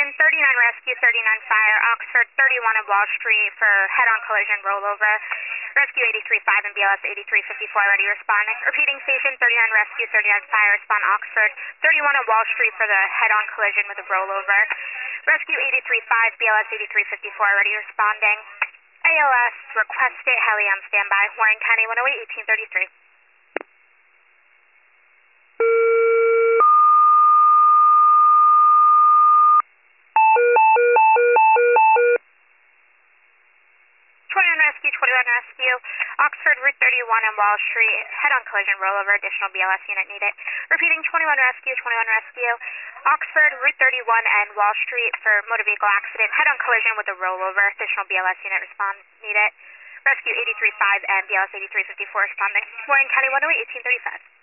39 Rescue 39 Fire, Oxford 31 and Wall Street for head-on collision rollover. Rescue 83-5 and BLS 8354 ready responding. Repeating station 39 Rescue 39 Fire, respond Oxford 31 and Wall Street for the head-on collision with a rollover. Rescue 83-5, BLS 8354 ready responding. ALS, request state heli on standby. Warren County 108, 1833. 21 Rescue, 21 Rescue, Oxford Route 31 and Wall Street, head-on collision rollover, additional BLS unit needed. Repeating 21 Rescue, 21 Rescue, Oxford Route 31 and Wall Street for motor vehicle accident, head-on collision with a rollover, additional BLS unit response needed. Rescue 83-5 and BLS 8354 responding. Warren County 108, 1835.